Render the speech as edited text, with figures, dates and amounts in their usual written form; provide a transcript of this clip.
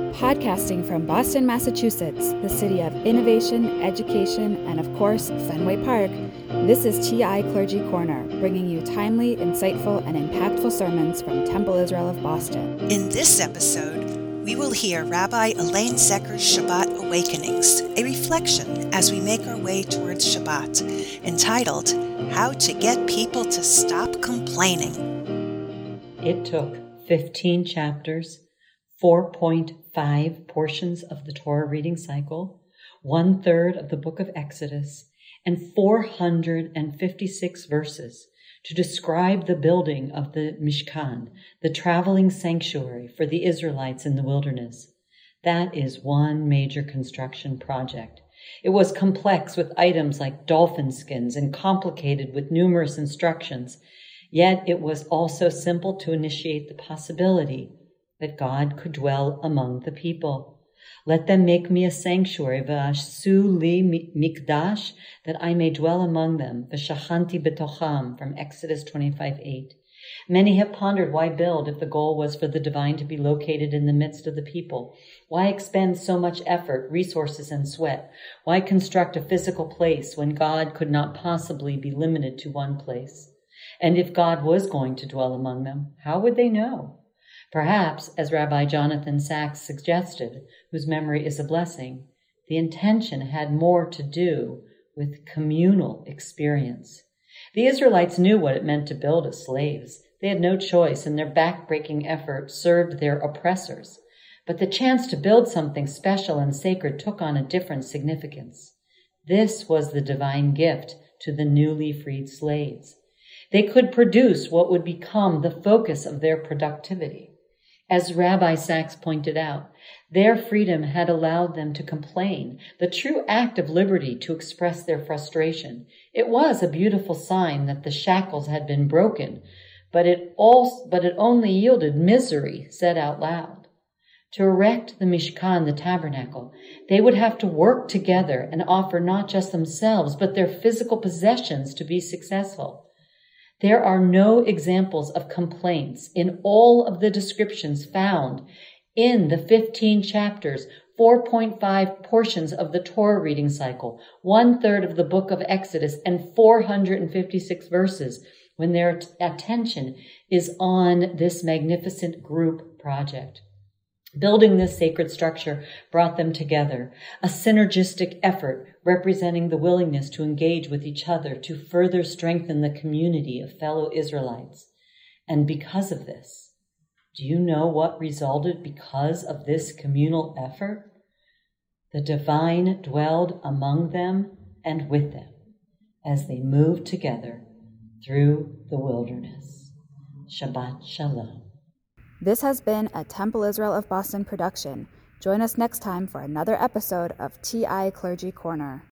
Podcasting from Boston, Massachusetts, the city of innovation, education, and of course, Fenway Park, this is TI Clergy Corner, bringing you timely, insightful, and impactful sermons from Temple Israel of Boston. In this episode, we will hear Rabbi Elaine Zecker's Shabbat Awakenings, a reflection as we make our way towards Shabbat, entitled, How to Get People to Stop Complaining. It took 15 chapters, 4.5 portions of the Torah reading cycle, 1/3 of the book of Exodus, and 456 verses to describe the building of the Mishkan, the traveling sanctuary for the Israelites in the wilderness. That is one major construction project. It was complex with items like dolphin skins and complicated with numerous instructions, yet it was also simple to initiate the possibility that God could dwell among the people. Let them make me a sanctuary, v'ashu li mikdash, that I may dwell among them, v'shachanti betocham, from Exodus 25:8. Many have pondered why build if the goal was for the divine to be located in the midst of the people. Why expend so much effort, resources, and sweat? Why construct a physical place when God could not possibly be limited to one place? And if God was going to dwell among them, how would they know? Perhaps, as Rabbi Jonathan Sacks suggested, whose memory is a blessing, the intention had more to do with communal experience. The Israelites knew what it meant to build as slaves. They had no choice, and their back-breaking effort served their oppressors. But the chance to build something special and sacred took on a different significance. This was the divine gift to the newly freed slaves. They could produce what would become the focus of their productivity. As Rabbi Sacks pointed out, their freedom had allowed them to complain, the true act of liberty to express their frustration. It was a beautiful sign that the shackles had been broken, but it only yielded misery said out loud. To erect the Mishkan, the tabernacle, they would have to work together and offer not just themselves, but their physical possessions to be successful. There are no examples of complaints in all of the descriptions found in the 15 chapters, 4.5 portions of the Torah reading cycle, 1/3 of the book of Exodus, and 456 verses when their attention is on this magnificent group project. Building this sacred structure brought them together, a synergistic effort representing the willingness to engage with each other to further strengthen the community of fellow Israelites. And because of this, do you know what resulted because of this communal effort? The divine dwelled among them and with them as they moved together through the wilderness. Shabbat Shalom. This has been a Temple Israel of Boston production. Join us next time for another episode of TI Clergy Corner.